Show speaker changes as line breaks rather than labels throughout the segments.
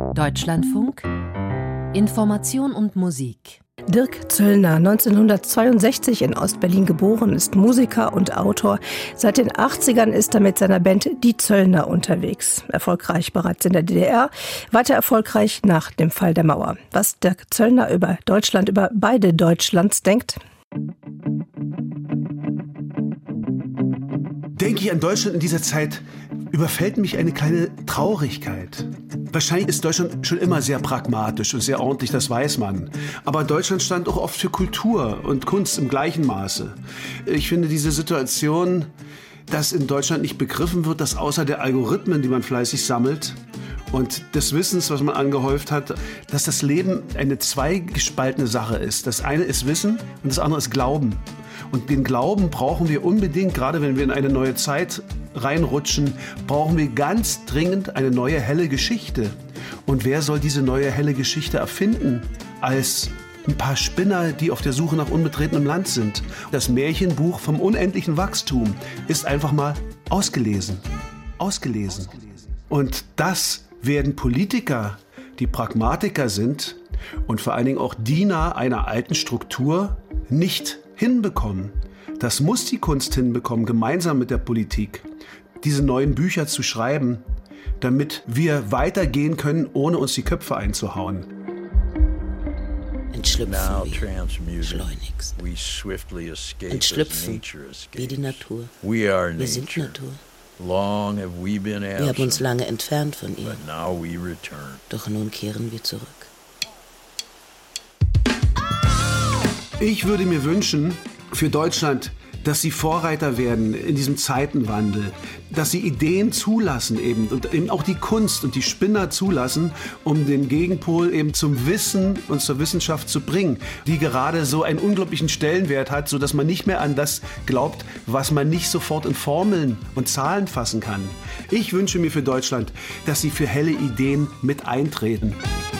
Deutschlandfunk Information und Musik.
Dirk Zöllner, 1962 in Ostberlin geboren, ist Musiker und Autor. Seit den 80ern ist er mit seiner Band Die Zöllner unterwegs. Erfolgreich bereits in der DDR, weiter erfolgreich nach dem Fall der Mauer. Was Dirk Zöllner über Deutschland, über beide Deutschlands denkt?
Denke ich an Deutschland in dieser Zeit, überfällt mich eine kleine Traurigkeit. Wahrscheinlich ist Deutschland schon immer sehr pragmatisch und sehr ordentlich, das weiß man. Aber Deutschland stand auch oft für Kultur und Kunst im gleichen Maße. Ich finde diese Situation, dass in Deutschland nicht begriffen wird, dass außer der Algorithmen, die man fleißig sammelt, und des Wissens, was man angehäuft hat, dass das Leben eine zweigespaltene Sache ist. Das eine ist Wissen und das andere ist Glauben. Und den Glauben brauchen wir unbedingt, gerade wenn wir in eine neue Zeit reinrutschen, brauchen wir ganz dringend eine neue helle Geschichte. Und wer soll diese neue helle Geschichte erfinden, als ein paar Spinner, die auf der Suche nach unbetretenem Land sind? Das Märchenbuch vom unendlichen Wachstum ist einfach mal ausgelesen. Ausgelesen. Und das werden Politiker, die Pragmatiker sind und vor allen Dingen auch Diener einer alten Struktur, nicht hinbekommen. Das muss die Kunst hinbekommen, gemeinsam mit der Politik, diese neuen Bücher zu schreiben, damit wir weitergehen können, ohne uns die Köpfe einzuhauen.
Entschlüpfen wir schleunigst. Entschlüpfen wie die Natur. Wir sind Natur. Wir haben uns lange entfernt von ihr. Doch nun kehren wir zurück.
Ich würde mir wünschen, für Deutschland, dass sie Vorreiter werden in diesem Zeitenwandel, dass sie Ideen zulassen eben und eben auch die Kunst und die Spinner zulassen, um den Gegenpol eben zum Wissen und zur Wissenschaft zu bringen, die gerade so einen unglaublichen Stellenwert hat, sodass man nicht mehr an das glaubt, was man nicht sofort in Formeln und Zahlen fassen kann. Ich wünsche mir für Deutschland, dass sie für helle Ideen mit eintreten.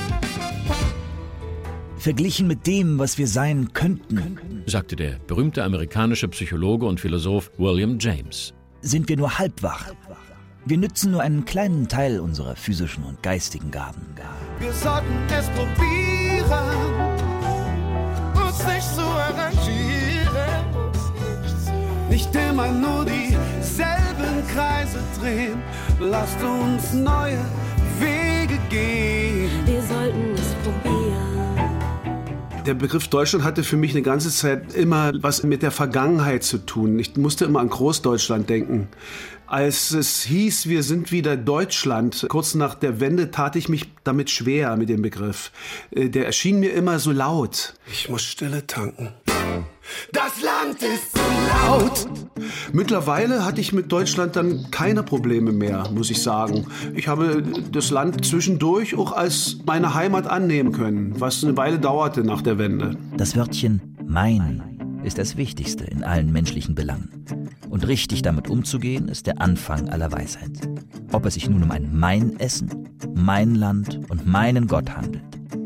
Verglichen mit dem, was wir sein könnten,
sagte der berühmte amerikanische Psychologe und Philosoph William James,
sind wir nur halb wach. Wir nützen nur einen kleinen Teil unserer physischen und geistigen Gaben.
Wir sollten es probieren, uns nicht zu arrangieren, nicht immer nur dieselben Kreise drehen. Lasst uns neue Wege gehen.
Wir sollten es probieren.
Der Begriff Deutschland hatte für mich eine ganze Zeit immer was mit der Vergangenheit zu tun. Ich musste immer an Großdeutschland denken. Als es hieß, wir sind wieder Deutschland, kurz nach der Wende tat ich mich damit schwer mit dem Begriff. Der erschien mir immer so laut.
Ich muss Stille tanken. Das Land ist so laut.
Mittlerweile hatte ich mit Deutschland dann keine Probleme mehr, muss ich sagen. Ich habe das Land zwischendurch auch als meine Heimat annehmen können, was eine Weile dauerte nach der Wende.
Das Wörtchen mein ist das Wichtigste in allen menschlichen Belangen. Und richtig damit umzugehen, ist der Anfang aller Weisheit. Ob es sich nun um ein Mein-Essen, mein Land und meinen Gott handelt.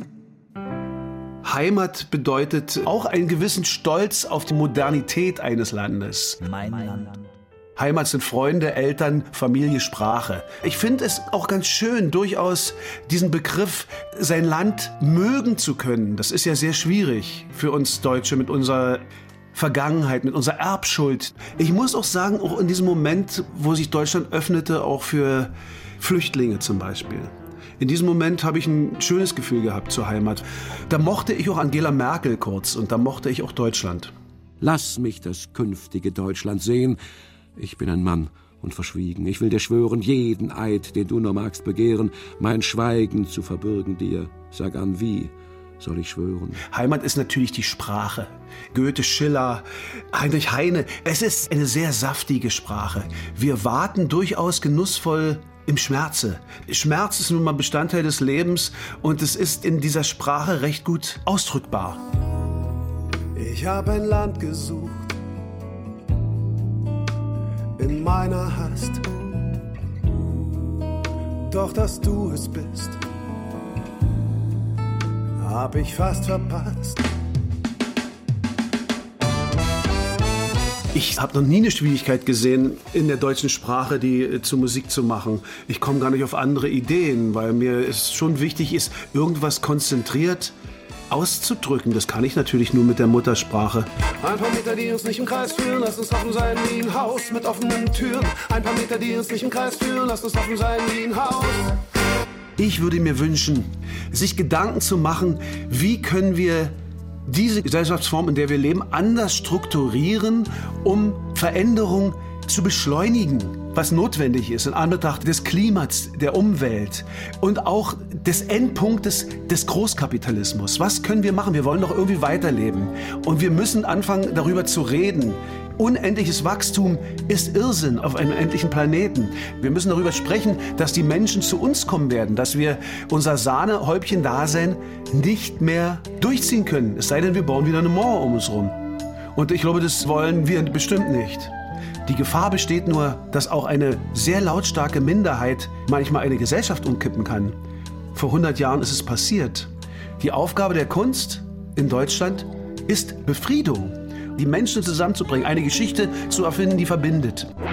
Heimat bedeutet auch einen gewissen Stolz auf die Modernität eines Landes.
Mein Land.
Heimat sind Freunde, Eltern, Familie, Sprache. Ich finde es auch ganz schön, durchaus diesen Begriff, sein Land mögen zu können. Das ist ja sehr schwierig für uns Deutsche mit unserer Vergangenheit, mit unserer Erbschuld. Ich muss auch sagen, auch in diesem Moment, wo sich Deutschland öffnete, auch für Flüchtlinge zum Beispiel. In diesem Moment habe ich ein schönes Gefühl gehabt zur Heimat. Da mochte ich auch Angela Merkel kurz und da mochte ich auch Deutschland.
Lass mich das künftige Deutschland sehen. Ich bin ein Mann und verschwiegen. Ich will dir schwören, jeden Eid, den du nur magst begehren, mein Schweigen zu verbürgen dir. Sag an, wie soll ich schwören?
Heimat ist natürlich die Sprache. Goethe, Schiller, Heinrich Heine. Es ist eine sehr saftige Sprache. Wir warten durchaus genussvoll im Schmerze. Schmerz ist nun mal Bestandteil des Lebens und es ist in dieser Sprache recht gut ausdrückbar.
Ich habe ein Land gesucht in meiner Hast, doch dass du es bist, hab ich fast verpasst.
Ich habe noch nie eine Schwierigkeit gesehen, in der deutschen Sprache die zu Musik zu machen. Ich komme gar nicht auf andere Ideen, weil mir es schon wichtig ist, irgendwas konzentriert auszudrücken. Das kann ich natürlich nur mit der Muttersprache.
Ein paar Meter, die uns nicht im Kreis führen, lass uns offen sein wie ein Haus mit offenen Türen. Ein paar Meter, die uns nicht im Kreis führen, lass uns offen sein wie ein Haus.
Ich würde mir wünschen, sich Gedanken zu machen, wie können wir diese Gesellschaftsform, in der wir leben, anders strukturieren, um Veränderung zu beschleunigen, was notwendig ist in Anbetracht des Klimas, der Umwelt und auch des Endpunktes des Großkapitalismus. Was können wir machen? Wir wollen doch irgendwie weiterleben. Und wir müssen anfangen, darüber zu reden. Unendliches Wachstum ist Irrsinn auf einem endlichen Planeten. Wir müssen darüber sprechen, dass die Menschen zu uns kommen werden, dass wir unser Sahnehäubchen-Dasein nicht mehr durchziehen können. Es sei denn, wir bauen wieder eine Mauer um uns rum. Und ich glaube, das wollen wir bestimmt nicht. Die Gefahr besteht nur, dass auch eine sehr lautstarke Minderheit manchmal eine Gesellschaft umkippen kann. Vor 100 Jahren ist es passiert. Die Aufgabe der Kunst in Deutschland ist Befriedung. Die Menschen zusammenzubringen, eine Geschichte zu erfinden, die verbindet.